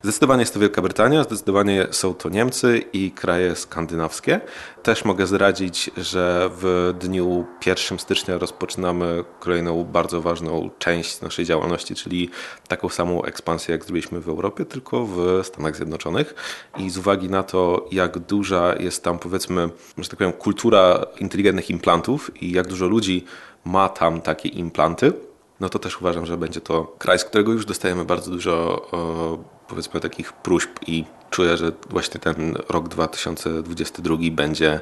Zdecydowanie jest to Wielka Brytania, zdecydowanie są to Niemcy i kraje skandynawskie. Też mogę zdradzić, że w dniu 1 stycznia rozpoczynamy kolejną bardzo ważną część naszej działalności, czyli taką samą ekspansję, jak zrobiliśmy w Europie, tylko w Stanach Zjednoczonych. I z uwagi na to, jak duża jest tam, powiedzmy, że tak powiem, kultura inteligentnych implantów i jak dużo ludzi ma tam takie implanty, no to też uważam, że będzie to kraj, z którego już dostajemy bardzo dużo, powiedzmy, takich próśb i czuję, że właśnie ten rok 2022 będzie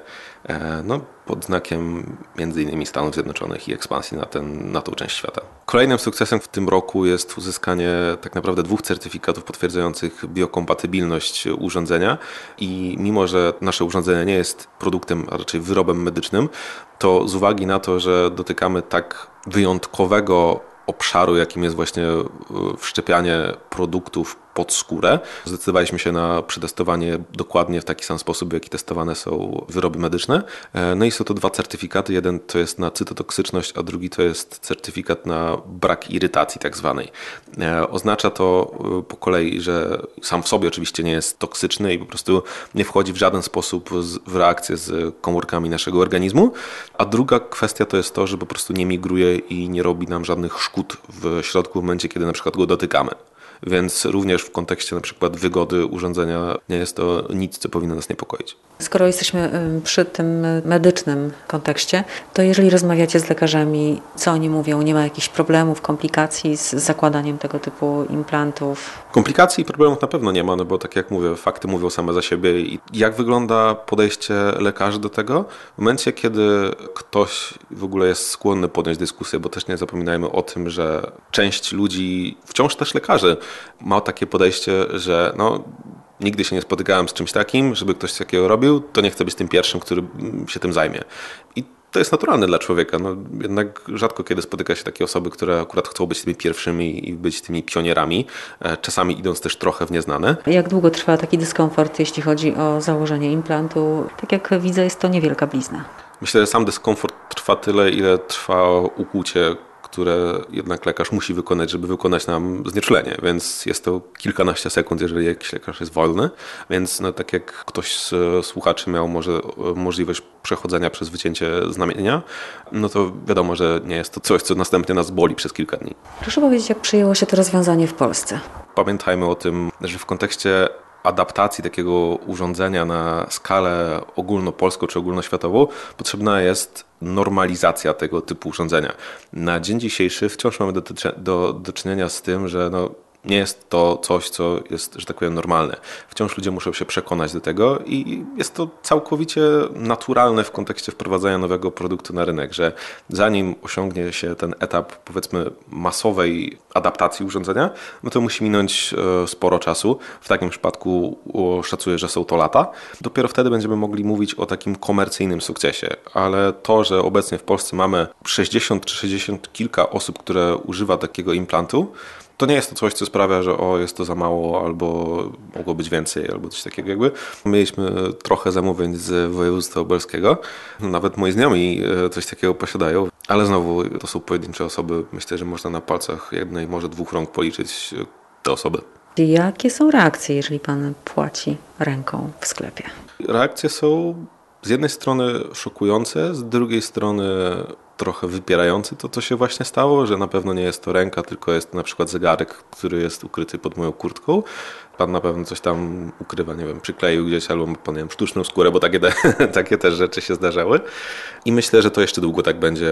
pod znakiem między innymi Stanów Zjednoczonych i ekspansji na tą część świata. Kolejnym sukcesem w tym roku jest uzyskanie tak naprawdę 2 certyfikatów potwierdzających biokompatybilność urządzenia i mimo, że nasze urządzenie nie jest produktem, a raczej wyrobem medycznym, to z uwagi na to, że dotykamy tak wyjątkowego obszaru, jakim jest właśnie wszczepianie produktów pod skórę, zdecydowaliśmy się na przetestowanie dokładnie w taki sam sposób, w jaki testowane są wyroby medyczne. No i są to 2 certyfikaty. Jeden to jest na cytotoksyczność, a drugi to jest certyfikat na brak irytacji tak zwanej. Oznacza to po kolei, że sam w sobie oczywiście nie jest toksyczny i po prostu nie wchodzi w żaden sposób w reakcję z komórkami naszego organizmu. A druga kwestia to jest to, że po prostu nie migruje i nie robi nam żadnych szkód w środku w momencie, kiedy na przykład go dotykamy. Więc również w kontekście na przykład wygody urządzenia nie jest to nic, co powinno nas niepokoić. Skoro jesteśmy przy tym medycznym kontekście, to jeżeli rozmawiacie z lekarzami, co oni mówią? Nie ma jakichś problemów, komplikacji z zakładaniem tego typu implantów? Komplikacji i problemów na pewno nie ma, no bo tak jak mówię, fakty mówią same za siebie. I jak wygląda podejście lekarzy do tego? W momencie, kiedy ktoś w ogóle jest skłonny podjąć dyskusję, bo też nie zapominajmy o tym, że część ludzi, wciąż też lekarzy, ma takie podejście, że nigdy się nie spotykałem z czymś takim, żeby ktoś coś takiego robił, to nie chcę być tym pierwszym, który się tym zajmie. I to jest naturalne dla człowieka. Jednak rzadko kiedy spotyka się takie osoby, które akurat chcą być tymi pierwszymi i być tymi pionierami, czasami idąc też trochę w nieznane. Jak długo trwa taki dyskomfort, jeśli chodzi o założenie implantu? Tak jak widzę, jest to niewielka blizna. Myślę, że sam dyskomfort trwa tyle, ile trwa ukłucie, które jednak lekarz musi wykonać, żeby wykonać nam znieczulenie, więc jest to kilkanaście sekund, jeżeli jakiś lekarz jest wolny, więc tak jak ktoś z słuchaczy miał może możliwość przechodzenia przez wycięcie znamienia, no to wiadomo, że nie jest to coś, co następnie nas boli przez kilka dni. Proszę powiedzieć, jak przyjęło się to rozwiązanie w Polsce? Pamiętajmy o tym, że w kontekście adaptacji takiego urządzenia na skalę ogólnopolską czy ogólnoświatową potrzebna jest normalizacja tego typu urządzenia. Na dzień dzisiejszy wciąż mamy do czynienia z tym, że nie jest to coś, co jest, że tak powiem, normalne. Wciąż ludzie muszą się przekonać do tego i jest to całkowicie naturalne w kontekście wprowadzania nowego produktu na rynek, że zanim osiągnie się ten etap, powiedzmy, masowej adaptacji urządzenia, no to musi minąć sporo czasu. W takim przypadku szacuję, że są to lata. Dopiero wtedy będziemy mogli mówić o takim komercyjnym sukcesie, ale to, że obecnie w Polsce mamy 60 czy 60 kilka osób, które używa takiego implantu, to nie jest to coś, co sprawia, że jest to za mało, albo mogło być więcej, albo coś takiego jakby. Mieliśmy trochę zamówień z województwa lubelskiego. Nawet moi znajomi coś takiego posiadają, ale znowu to są pojedyncze osoby. Myślę, że można na palcach jednej, może 2 rąk policzyć te osoby. Jakie są reakcje, jeżeli pan płaci ręką w sklepie? Reakcje są z jednej strony szokujące, z drugiej strony trochę wypierający to, co się właśnie stało, że na pewno nie jest to ręka, tylko jest to na przykład zegarek, który jest ukryty pod moją kurtką. Pan na pewno coś tam ukrywa, nie wiem, przykleił gdzieś albo ma pan, nie wiem, sztuczną skórę, bo takie też rzeczy się zdarzały. I myślę, że to jeszcze długo tak będzie,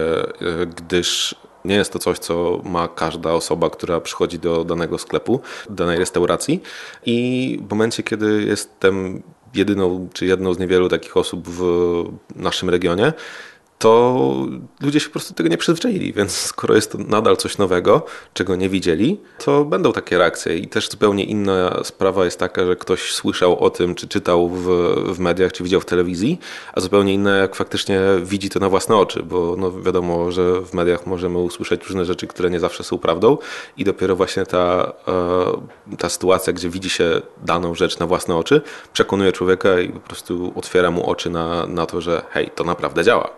gdyż nie jest to coś, co ma każda osoba, która przychodzi do danego sklepu, danej restauracji. I w momencie, kiedy jestem jedyną czy jedną z niewielu takich osób w naszym regionie, to ludzie się po prostu tego nie przyzwyczaili, więc skoro jest to nadal coś nowego, czego nie widzieli, to będą takie reakcje. I też zupełnie inna sprawa jest taka, że ktoś słyszał o tym, czy czytał w mediach, czy widział w telewizji, a zupełnie inne, jak faktycznie widzi to na własne oczy, bo wiadomo, że w mediach możemy usłyszeć różne rzeczy, które nie zawsze są prawdą i dopiero właśnie ta sytuacja, gdzie widzi się daną rzecz na własne oczy, przekonuje człowieka i po prostu otwiera mu oczy na to, że hej, to naprawdę działa.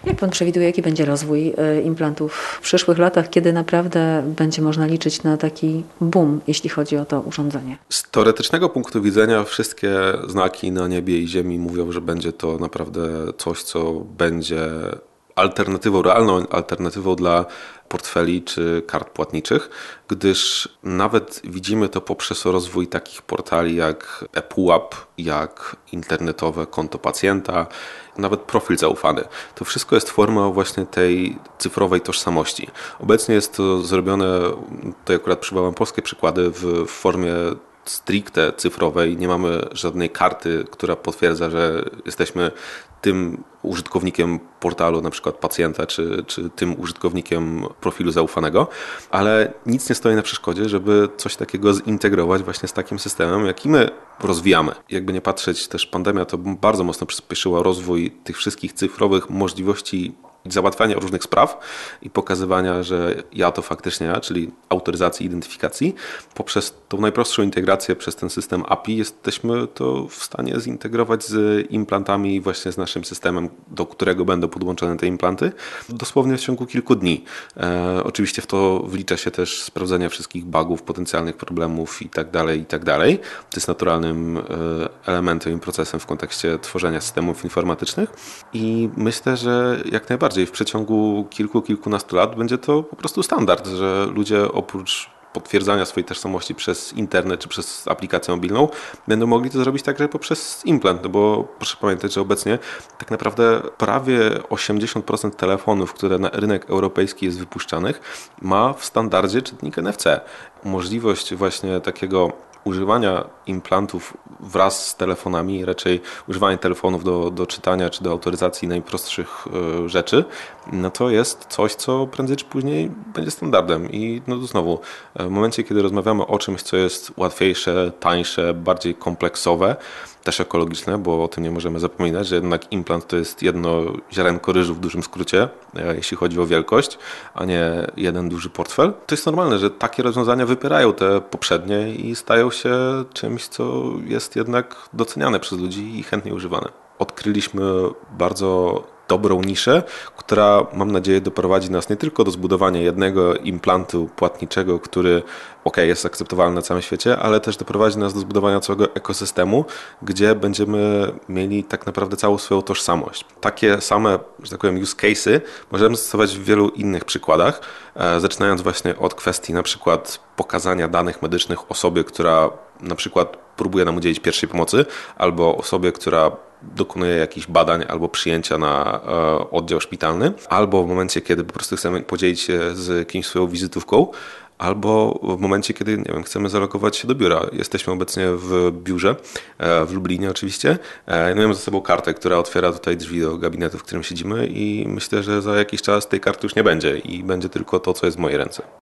Jak pan przewiduje, jaki będzie rozwój implantów w przyszłych latach, kiedy naprawdę będzie można liczyć na taki boom, jeśli chodzi o to urządzenie? Z teoretycznego punktu widzenia wszystkie znaki na niebie i ziemi mówią, że będzie to naprawdę coś, co będzie alternatywą, realną alternatywą dla portfeli czy kart płatniczych, gdyż nawet widzimy to poprzez rozwój takich portali jak ePUAP, jak internetowe konto pacjenta, nawet profil zaufany. To wszystko jest formą właśnie tej cyfrowej tożsamości. Obecnie jest to zrobione, tutaj akurat przywołam polskie przykłady, w formie stricte cyfrowej. Nie mamy żadnej karty, która potwierdza, że jesteśmy tym użytkownikiem portalu, na przykład pacjenta, czy tym użytkownikiem profilu zaufanego, ale nic nie stoi na przeszkodzie, żeby coś takiego zintegrować właśnie z takim systemem, jaki my rozwijamy. Jakby nie patrzeć, też pandemia to bardzo mocno przyspieszyła rozwój tych wszystkich cyfrowych możliwości załatwiania różnych spraw i pokazywania, że ja to faktycznie ja, czyli autoryzacji, identyfikacji. Poprzez tą najprostszą integrację przez ten system API jesteśmy to w stanie zintegrować z implantami właśnie z naszym systemem, do którego będą podłączone te implanty, dosłownie w ciągu kilku dni. Oczywiście w to wlicza się też sprawdzenie wszystkich bugów, potencjalnych problemów i tak dalej. To jest naturalnym elementem i procesem w kontekście tworzenia systemów informatycznych i myślę, że jak najbardziej w przeciągu kilkunastu lat będzie to po prostu standard, że ludzie oprócz potwierdzania swojej tożsamości przez internet czy przez aplikację mobilną będą mogli to zrobić także poprzez implant, no bo proszę pamiętać, że obecnie tak naprawdę prawie 80% telefonów, które na rynek europejski jest wypuszczanych, ma w standardzie czytnik NFC. Możliwość właśnie takiego używania implantów wraz z telefonami, raczej używanie telefonów do czytania czy do autoryzacji najprostszych rzeczy, no to jest coś, co prędzej czy później będzie standardem. I no to znowu, w momencie, kiedy rozmawiamy o czymś, co jest łatwiejsze, tańsze, bardziej kompleksowe, też ekologiczne, bo o tym nie możemy zapominać, że jednak implant to jest jedno ziarenko ryżu w dużym skrócie, jeśli chodzi o wielkość, a nie jeden duży portfel. To jest normalne, że takie rozwiązania wypierają te poprzednie i stają się czymś, co jest jednak doceniane przez ludzi i chętnie używane. Odkryliśmy bardzo dobrą niszę, która mam nadzieję doprowadzi nas nie tylko do zbudowania jednego implantu płatniczego, który jest akceptowalny na całym świecie, ale też doprowadzi nas do zbudowania całego ekosystemu, gdzie będziemy mieli tak naprawdę całą swoją tożsamość. Takie same, że tak powiem, use case'y możemy stosować w wielu innych przykładach, zaczynając właśnie od kwestii na przykład pokazania danych medycznych osobie, która na przykład próbuje nam udzielić pierwszej pomocy, albo osobie, która dokonuje jakichś badań albo przyjęcia na oddział szpitalny, albo w momencie, kiedy po prostu chcemy podzielić się z kimś swoją wizytówką, albo w momencie, kiedy nie wiem, chcemy zalogować się do biura. Jesteśmy obecnie w biurze, w Lublinie oczywiście. Mamy ze sobą kartę, która otwiera tutaj drzwi do gabinetu, w którym siedzimy i myślę, że za jakiś czas tej karty już nie będzie i będzie tylko to, co jest w mojej ręce.